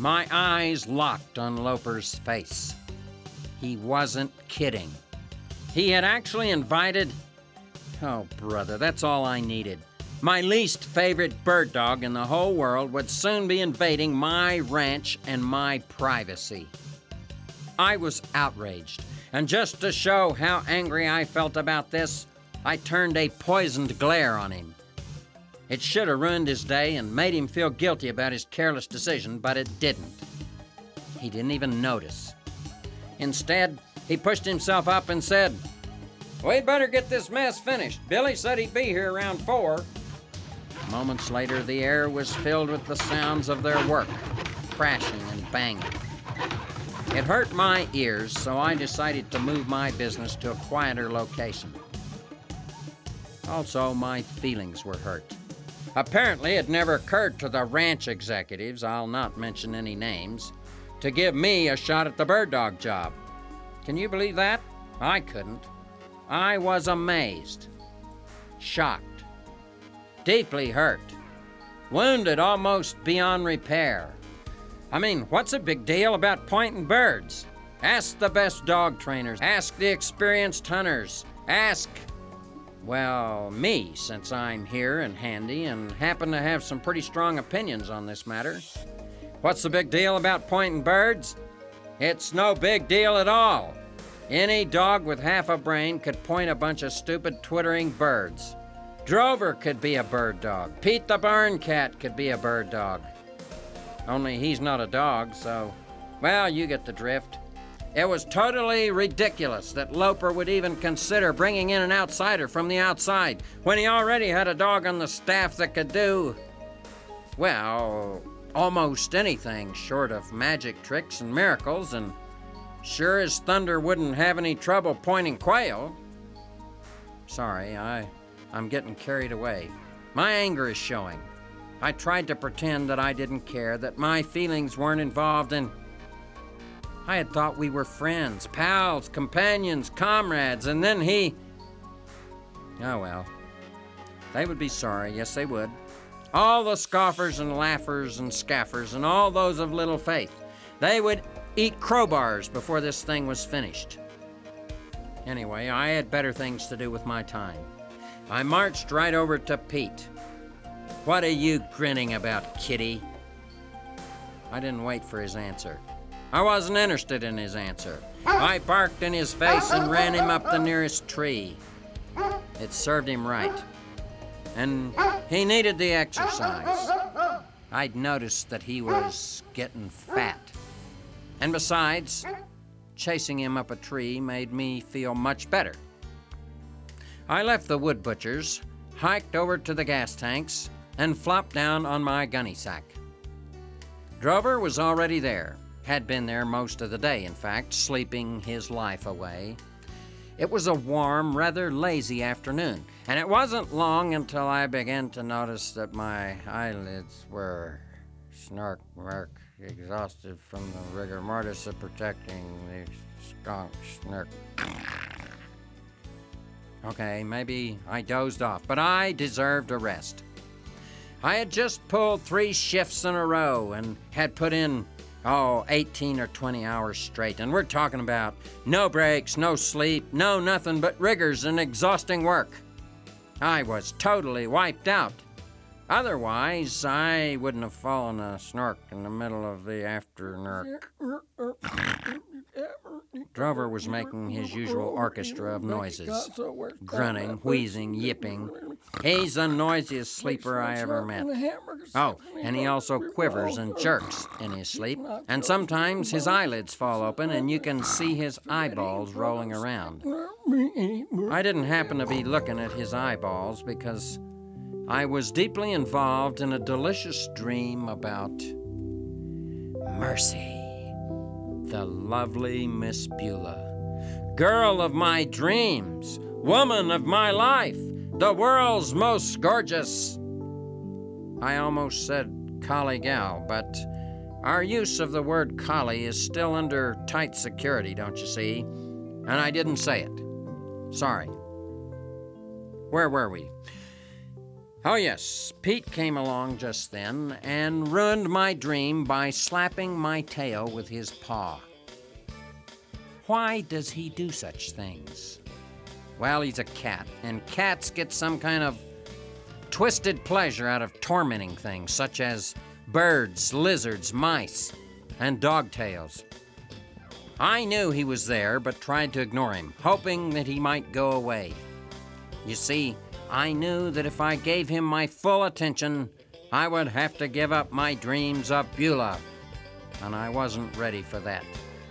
My eyes locked on Loper's face. He wasn't kidding. He had actually invited... Oh, brother, that's all I needed. My least favorite bird dog in the whole world would soon be invading my ranch and my privacy. I was outraged, and just to show how angry I felt about this, I turned a poisoned glare on him. It should have ruined his day and made him feel guilty about his careless decision, but it didn't. He didn't even notice. Instead, he pushed himself up and said, "We'd better get this mess finished. Billy said he'd be here around 4. Moments later, the air was filled with the sounds of their work, crashing and banging. It hurt my ears, so I decided to move my business to a quieter location. Also, my feelings were hurt. Apparently, it never occurred to the ranch executives, I'll not mention any names, to give me a shot at the bird dog job. Can you believe that? I couldn't. I was amazed, shocked, deeply hurt, wounded almost beyond repair. I mean, what's a big deal about pointing birds? Ask the best dog trainers, ask the experienced hunters, ask, well, me, since I'm here and handy and happen to have some pretty strong opinions on this matter. What's the big deal about pointing birds? It's no big deal at all. Any dog with half a brain could point a bunch of stupid twittering birds. Drover could be a bird dog. Pete the barn cat could be a bird dog. Only he's not a dog, so, well, you get the drift. It was totally ridiculous that Loper would even consider bringing in an outsider from the outside when he already had a dog on the staff that could do, well, almost anything short of magic tricks and miracles, and sure as thunder wouldn't have any trouble pointing quail. Sorry, I'm getting carried away. My anger is showing. I tried to pretend that I didn't care, that my feelings weren't involved, and I had thought we were friends, pals, companions, comrades, and then he... Oh well. They would be sorry, yes they would. All the scoffers and laughers and scaffers and all those of little faith. They would eat crowbars before this thing was finished. Anyway, I had better things to do with my time. I marched right over to Pete. "What are you grinning about, kitty?" I didn't wait for his answer. I wasn't interested in his answer. I barked in his face and ran him up the nearest tree. It served him right. And he needed the exercise. I'd noticed that he was getting fat. And besides, chasing him up a tree made me feel much better. I left the wood butcher's, hiked over to the gas tanks, and flopped down on my gunny sack. Drover was already there. Had been there most of the day, in fact, sleeping his life away. It was a warm, rather lazy afternoon, and it wasn't long until I began to notice that my eyelids were exhausted from the rigor mortis of protecting the skunk snark. Okay, maybe I dozed off, but I deserved a rest. I had just pulled 3 shifts in a row and had put in 18 or 20 hours straight, and we're talking about no breaks, no sleep, no nothing but rigors and exhausting work. I was totally wiped out. Otherwise, I wouldn't have fallen a snork in the middle of the afternoon. Drover was making his usual orchestra of noises, grunting, wheezing, yipping. He's the noisiest sleeper I ever met. Oh, and he also quivers and jerks in his sleep, and sometimes his eyelids fall open and you can see his eyeballs rolling around. I didn't happen to be looking at his eyeballs because I was deeply involved in a delicious dream about Mercy, the lovely Miss Beulah, girl of my dreams, woman of my life, the world's most gorgeous. I almost said collie gal, but our use of the word collie is still under tight security, don't you see? And I didn't say it. Sorry. Where were we? Oh, yes, Pete came along just then and ruined my dream by slapping my tail with his paw. Why does he do such things? Well, he's a cat, and cats get some kind of twisted pleasure out of tormenting things, such as birds, lizards, mice, and dogtails. I knew he was there, but tried to ignore him, hoping that he might go away. You see, I knew that if I gave him my full attention, I would have to give up my dreams of Beulah, and I wasn't ready for that.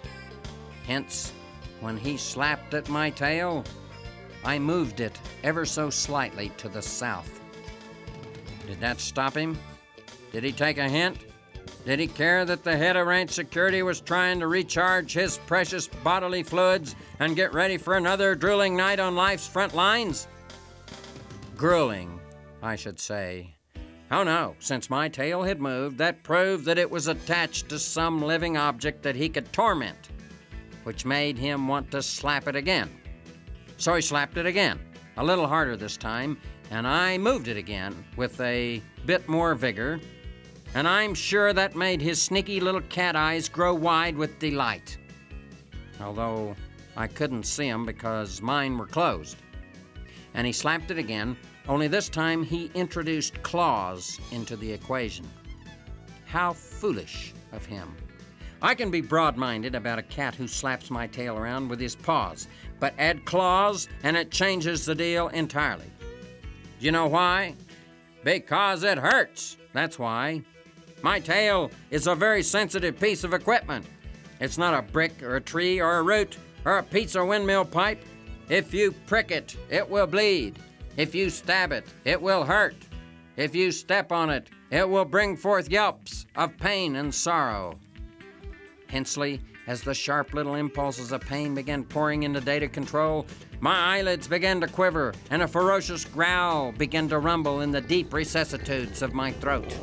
Hence, when he slapped at my tail, I moved it ever so slightly to the south. Did that stop him? Did he take a hint? Did he care that the head of ranch security was trying to recharge his precious bodily fluids and get ready for another drooling night on life's front lines? Grueling, I should say. Oh no, since my tail had moved, that proved that it was attached to some living object that he could torment, which made him want to slap it again. So he slapped it again, a little harder this time, and I moved it again with a bit more vigor, and I'm sure that made his sneaky little cat eyes grow wide with delight. Although I couldn't see them because mine were closed. And he slapped it again, only this time he introduced claws into the equation. How foolish of him. I can be broad-minded about a cat who slaps my tail around with his paws, but add claws and it changes the deal entirely. Do you know why? Because it hurts. That's why. My tail is a very sensitive piece of equipment. It's not a brick or a tree or a root or a pizza windmill pipe. If you prick it, it will bleed. If you stab it, it will hurt. If you step on it, it will bring forth yelps of pain and sorrow. Hensely, as the sharp little impulses of pain began pouring into data control, my eyelids began to quiver and a ferocious growl began to rumble in the deep recessitudes of my throat.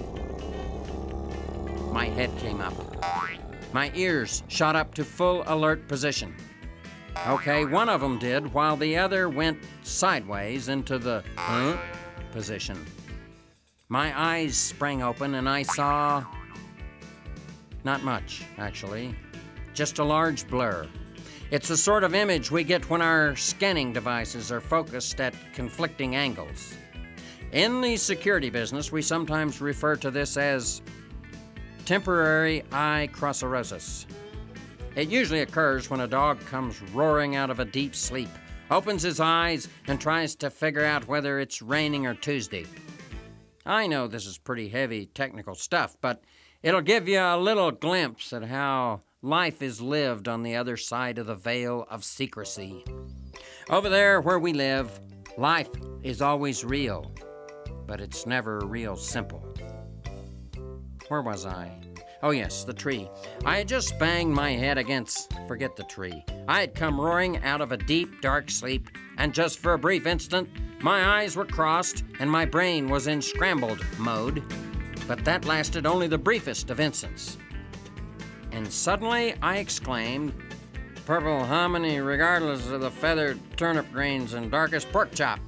My head came up. My ears shot up to full alert position. Okay, one of them did, while the other went sideways into the position. My eyes sprang open and I saw... not much, actually. Just a large blur. It's the sort of image we get when our scanning devices are focused at conflicting angles. In the security business, we sometimes refer to this as temporary eye crosserosis. It usually occurs when a dog comes roaring out of a deep sleep, opens his eyes, and tries to figure out whether it's raining or Tuesday. I know this is pretty heavy technical stuff, but it'll give you a little glimpse at how life is lived on the other side of the veil of secrecy. Over there where we live, life is always real, but it's never real simple. Where was I? Oh yes, the tree. I had just banged my head against, forget the tree. I had come roaring out of a deep, dark sleep, and just for a brief instant, my eyes were crossed and my brain was in scrambled mode. But that lasted only the briefest of instants. And suddenly I exclaimed, "Purple hominy regardless of the feathered turnip greens and darkest pork chop."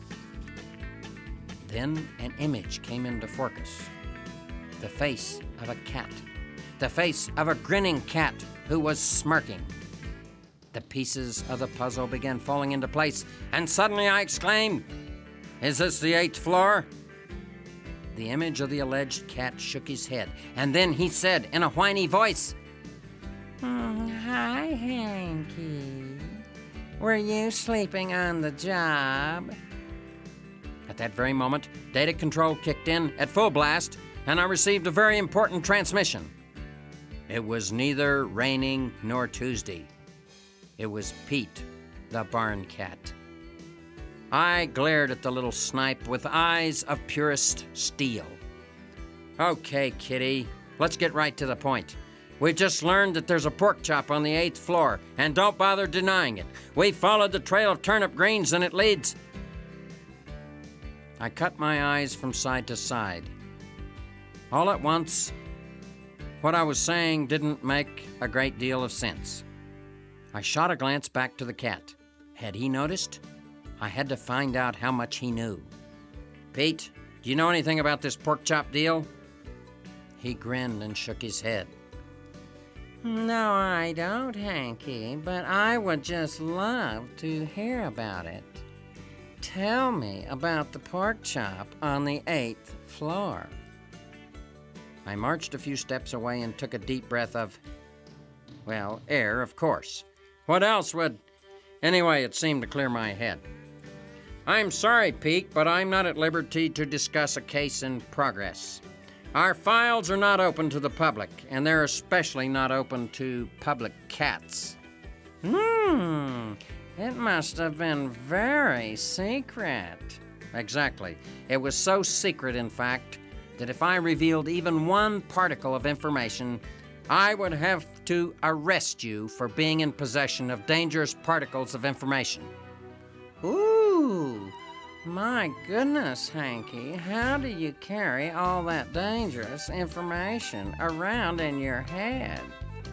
Then an image came into focus. The face of a cat. The face of a grinning cat who was smirking. The pieces of the puzzle began falling into place, and suddenly I exclaimed, "Is this the 8th floor?" The image of the alleged cat shook his head, and then he said in a whiny voice, "Hi, Hanky. Were you sleeping on the job?" At that very moment, data control kicked in at full blast, and I received a very important transmission. It was neither raining nor Tuesday. It was Pete, the barn cat. I glared at the little snipe with eyes of purest steel. "Okay, kitty, let's get right to the point. We've just learned that there's a pork chop on the 8th floor, and don't bother denying it. We followed the trail of turnip greens, and it leads..." I cut my eyes from side to side. All at once, what I was saying didn't make a great deal of sense. I shot a glance back to the cat. Had he noticed? I had to find out how much he knew. "Pete, Do you know anything about this pork chop deal? He grinned and shook his head. No, I don't, Hanky, but I would just love to hear about it. Tell me about the pork chop on the 8th floor. I marched a few steps away and took a deep breath of, well, air, of course. What else would... Anyway, it seemed to clear my head. I'm sorry, Pete, but I'm not at liberty to discuss a case in progress. Our files are not open to the public, and they're especially not open to public cats. It must have been very secret. Exactly. It was so secret, in fact, that if I revealed even one particle of information, I would have to arrest you for being in possession of dangerous particles of information. Ooh, my goodness, Hanky, how do you carry all that dangerous information around in your head?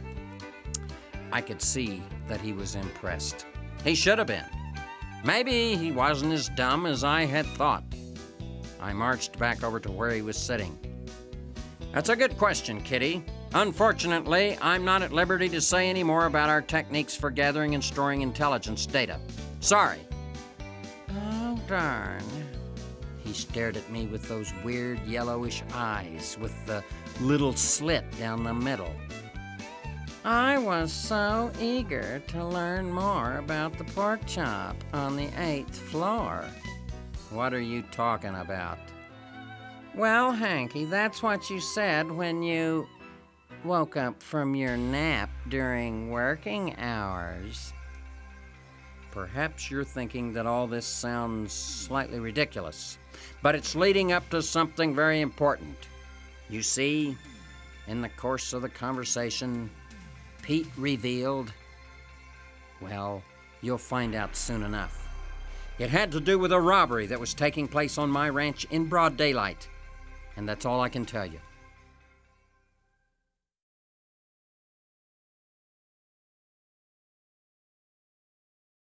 I could see that he was impressed. He should have been. Maybe he wasn't as dumb as I had thought. I marched back over to where he was sitting. That's a good question, Kitty. Unfortunately, I'm not at liberty to say any more about our techniques for gathering and storing intelligence data. Sorry. Oh, darn. He stared at me with those weird yellowish eyes with the little slit down the middle. I was so eager to learn more about the pork chop on the 8th floor. What are you talking about? Well, Hanky, that's what you said when you woke up from your nap during working hours. Perhaps you're thinking that all this sounds slightly ridiculous, but it's leading up to something very important. You see, in the course of the conversation, Pete revealed, well, you'll find out soon enough. It had to do with a robbery that was taking place on my ranch in broad daylight, and that's all I can tell you.